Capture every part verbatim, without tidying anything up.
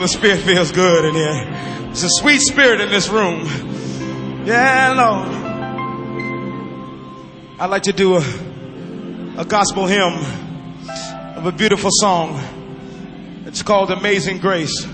the spirit feels good in here. There's a sweet spirit in this room. Yeah, Lord. I'd like to do a, a gospel hymn of a beautiful song. It's called Amazing Grace.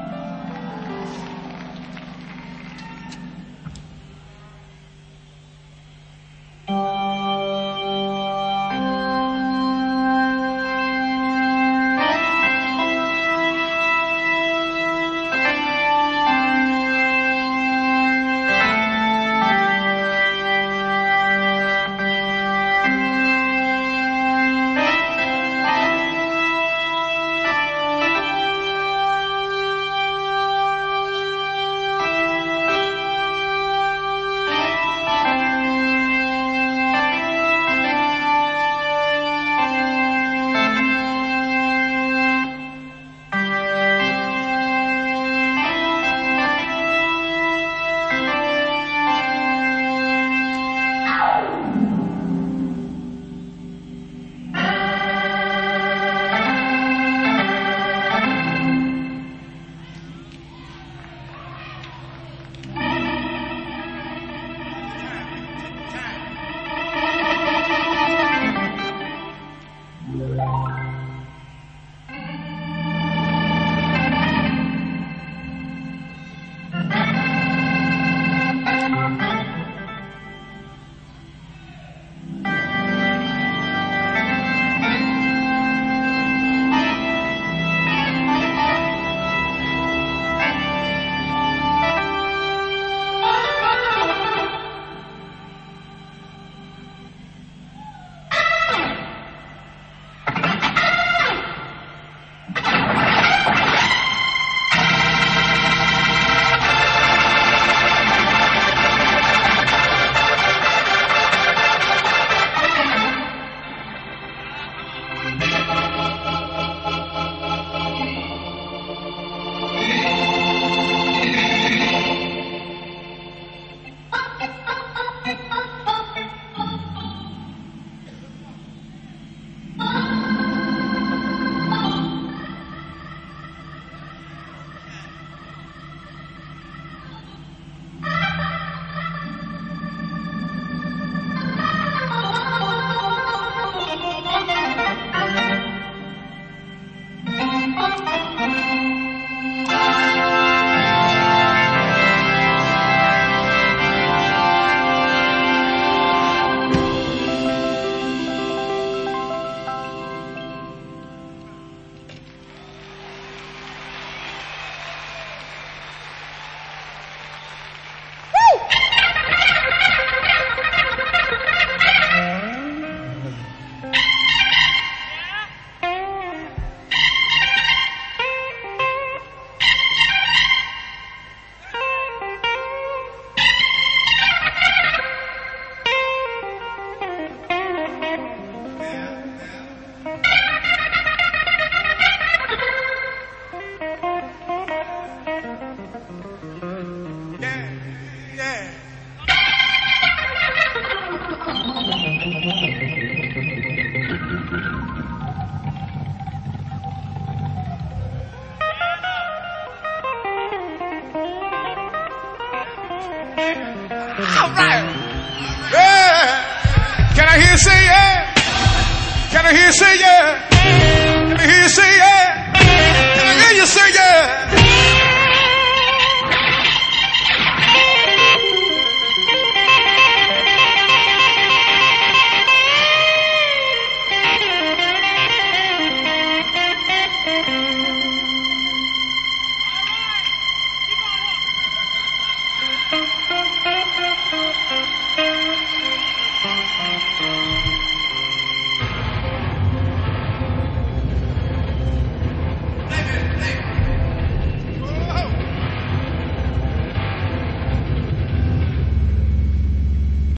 All right. Yeah. Can I hear you say yeah? Can I hear you say yeah? Can I hear you say yeah? Can I hear you say yeah?